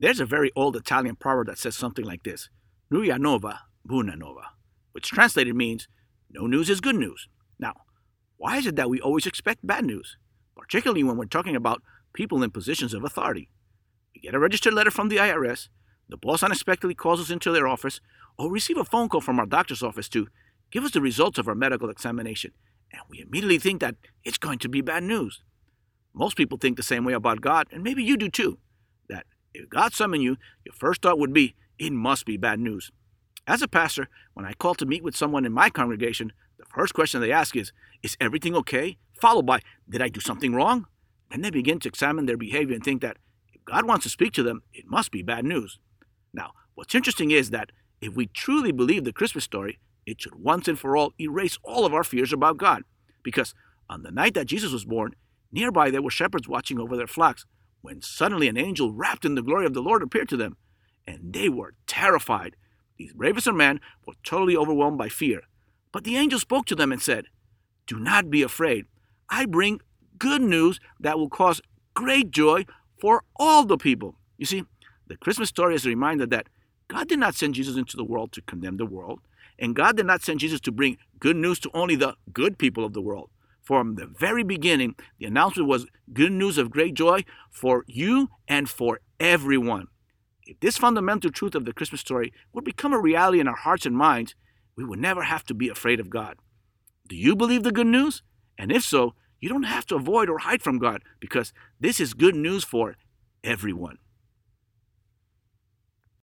There's a very old Italian proverb that says something like this: Nuria nova, buona nova, which translated means, no news is good news. Now, why is it that we always expect bad news, particularly when we're talking about people in positions of authority? We get a registered letter from the IRS, the boss unexpectedly calls us into their office, or receive a phone call from our doctor's office to give us the results of our medical examination, and we immediately think that it's going to be bad news. Most people think the same way about God, and maybe you do too, that if God summoned you, your first thought would be, it must be bad news. As a pastor, when I call to meet with someone in my congregation, the first question they ask is everything okay? Followed by, did I do something wrong? Then they begin to examine their behavior and think that if God wants to speak to them, it must be bad news. Now, what's interesting is that if we truly believe the Christmas story, it should once and for all erase all of our fears about God. Because on the night that Jesus was born, nearby there were shepherds watching over their flocks, when suddenly an angel wrapped in the glory of the Lord appeared to them, and they were terrified. These bravest of men were totally overwhelmed by fear. But the angel spoke to them and said, "Do not be afraid. I bring good news that will cause great joy for all the people." You see, the Christmas story is a reminder that God did not send Jesus into the world to condemn the world, and God did not send Jesus to bring good news to only the good people of the world. From the very beginning, the announcement was good news of great joy for you and for everyone. If this fundamental truth of the Christmas story would become a reality in our hearts and minds, we would never have to be afraid of God. Do you believe the good news? And if so, you don't have to avoid or hide from God, because this is good news for everyone.